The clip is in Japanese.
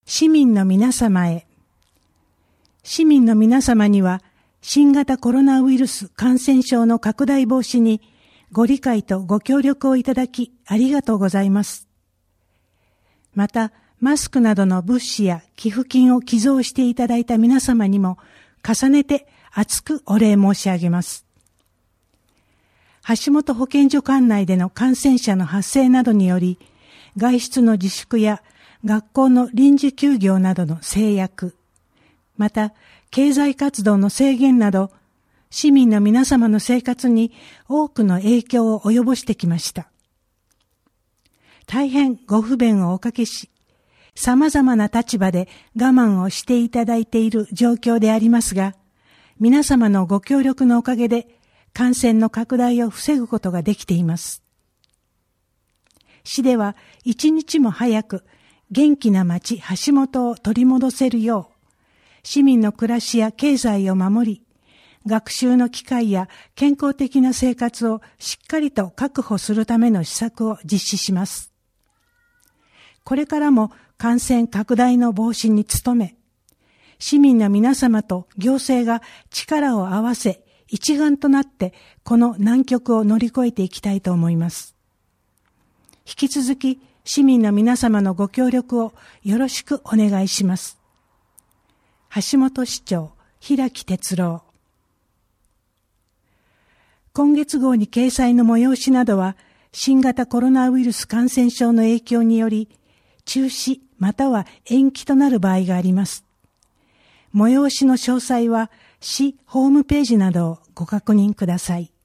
市民の皆様へ。市民の皆様には、新型コロナウイルス感染症の拡大防止にご理解とご協力をいただきありがとうございます。また、マスクなどの物資や寄付金を寄贈していただいた皆様にも重ねて厚くお礼申し上げます。橋本保健所管内での感染者の発生などにより、外出の自粛や学校の臨時休業などの制約、また経済活動の制限など、市民の皆様の生活に多くの影響を及ぼしてきました。大変ご不便をおかけし、様々な立場で我慢をしていただいている状況でありますが、皆様のご協力のおかげで感染の拡大を防ぐことができています。市では一日も早く元気な町橋本を取り戻せるよう、市民の暮らしや経済を守り、学習の機会や健康的な生活をしっかりと確保するための施策を実施します。これからも感染拡大の防止に努め、市民の皆様と行政が力を合わせ、一丸となってこの難局を乗り越えていきたいと思います。引き続き市民の皆様のご協力をよろしくお願いします。橋本市長、平木哲郎。今月号に掲載の催しなどは、新型コロナウイルス感染症の影響により、中止または延期となる場合があります。催しの詳細は市ホームページなどをご確認ください。